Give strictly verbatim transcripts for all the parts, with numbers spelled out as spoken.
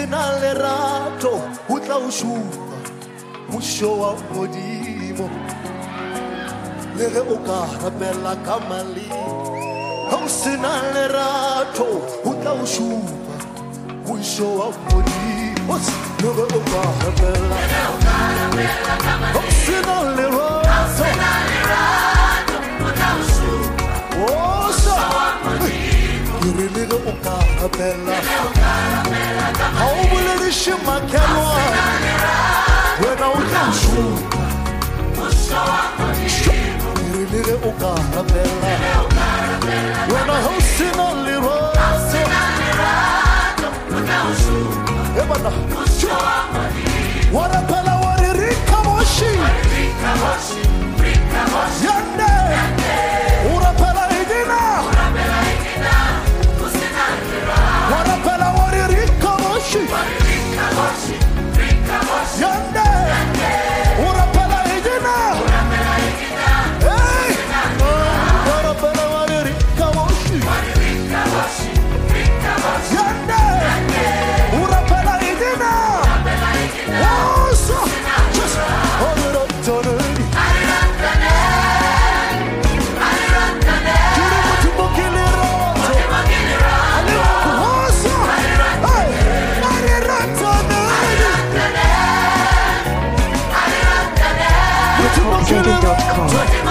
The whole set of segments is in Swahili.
sena lerato o tla o shupa mosho wa modimo le ge o ka rapela ka mali ha o sena lerato o tla o shupa mosho wa modimo le ge o ka rapela ha o sena lerato o tla o shupa mosho wa modimo le ge o ka rapela ha o bolediše makelwa wena o tla o shupa mosho wa modimo le ge o ka rapela wena ha o sena lerato o tla o shupa mosho wa modimo wa rapela wa re rika moshi yande o rapela edina wa rapela wa re rika moshi yande o rapela edina hey wa rapela wa re rika moshi yande o rapela edina oh so just hold it up to Jiggy dot com.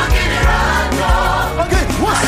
Okay, what's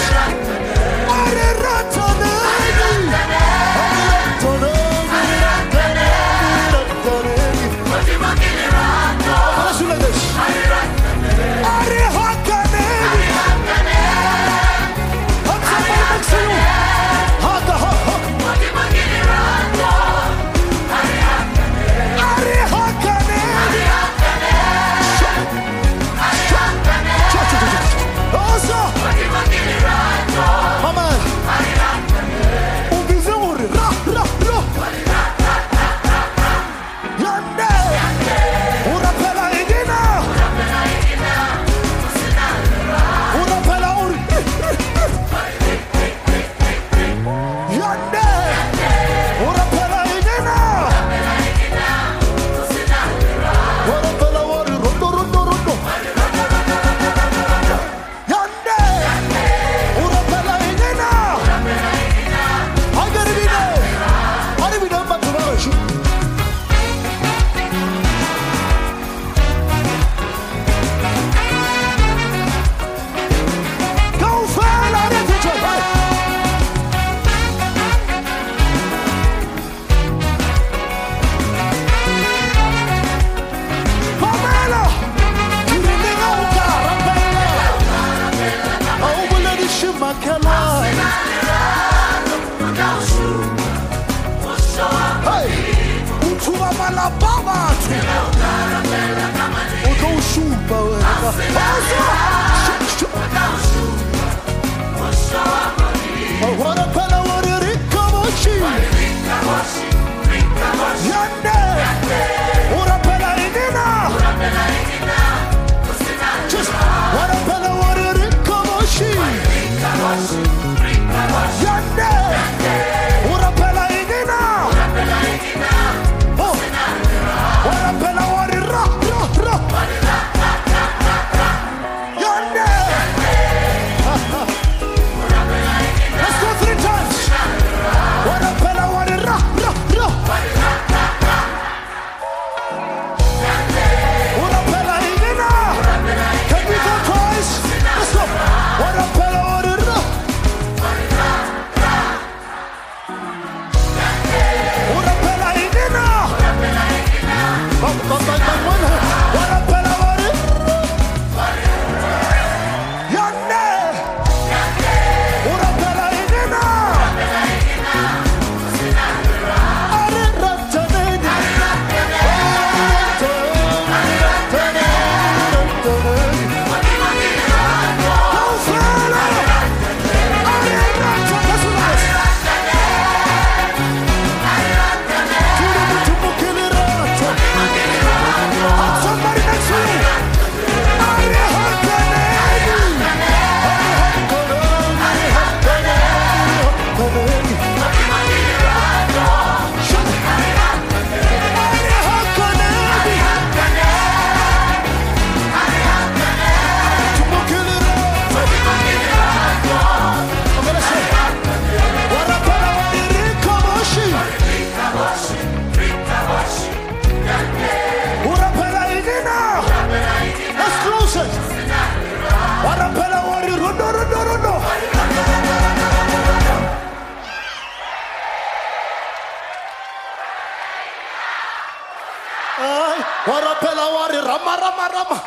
rama rama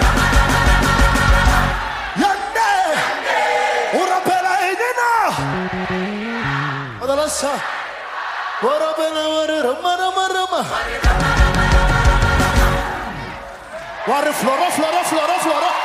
yande urapela inina adalasa urapela rama rama rama ware flora flora flora flora